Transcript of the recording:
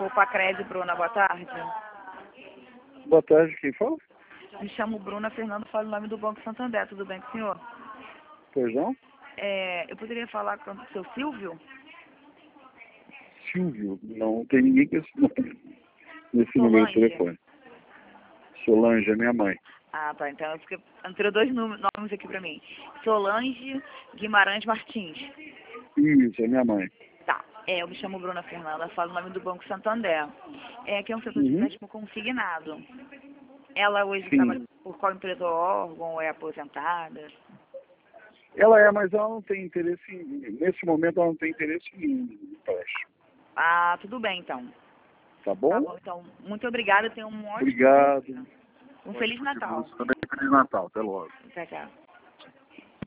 Copacred, Bruna, boa tarde. Boa tarde, quem fala? Me chamo Bruna Fernando, falo o nome do Banco Santander, tudo bem com o senhor? Pois não? Eu poderia falar com o seu Silvio? Silvio, não tem ninguém com esse nome, nesse número de Solange? telefone. Solange é minha mãe. Ah, tá, então entrou dois nomes aqui pra mim. Solange Guimarães Martins. Isso, é minha mãe. Tá, eu me chamo Bruna Fernanda, falo o nome do Banco Santander. Aqui é um setor de empréstimo consignado. Ela hoje trabalha por qual empresa ou órgão, é aposentada? Ela é, mas ela não tem interesse nesse momento ela não tem interesse em empréstimo. Ah, tudo bem então. Tá bom? Tá bom, então. Muito obrigada, tenha um ótimo Obrigado. dia. Um Feliz Natal. Também Feliz Natal, até logo. Tchau, tchau.